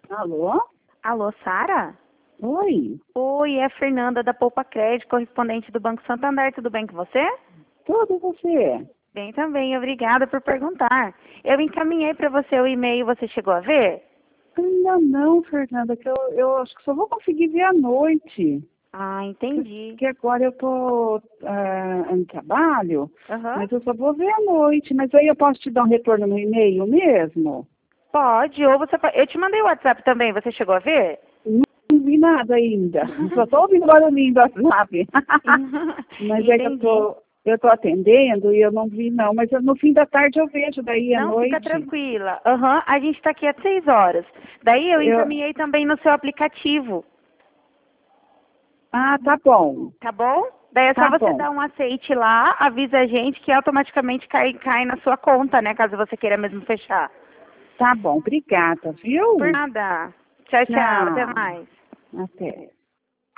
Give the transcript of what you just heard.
Alô? Alô, Sara? Oi, Oi, é a Fernanda da Poupa Crédito, correspondente do Banco Santander. Tudo bem com você? tudo você? Bem também, obrigada por perguntar. Eu encaminhei para você o e-mail, você chegou a ver? Ainda não, Fernanda, que eu acho que só vou conseguir ver à noite. Ah, entendi. Porque agora eu tô em trabalho, Aham. mas eu só vou ver à noite. Mas aí eu posso te dar um retorno no e-mail mesmo? Pode, ou você pode... Eu te mandei o WhatsApp também, você chegou a ver? Não vi nada ainda. Só tô ouvindo barulhinho do WhatsApp. Mas é que Entendi. eu tô atendendo e eu não vi não. Mas no fim da tarde eu vejo daí à Não, fica noite. tranquila. Aham, a gente está aqui às 6 horas. Daí eu Eu... encaminhei também no seu aplicativo. Ah, tá bom. Tá bom? Daí é só Tá você bom. dar um aceite lá, avisa a gente que automaticamente cai na sua conta, né? Caso você queira mesmo fechar. Tá bom, obrigada, Por viu? nada. Tchau, tchau. Até Tchau. mais. Até.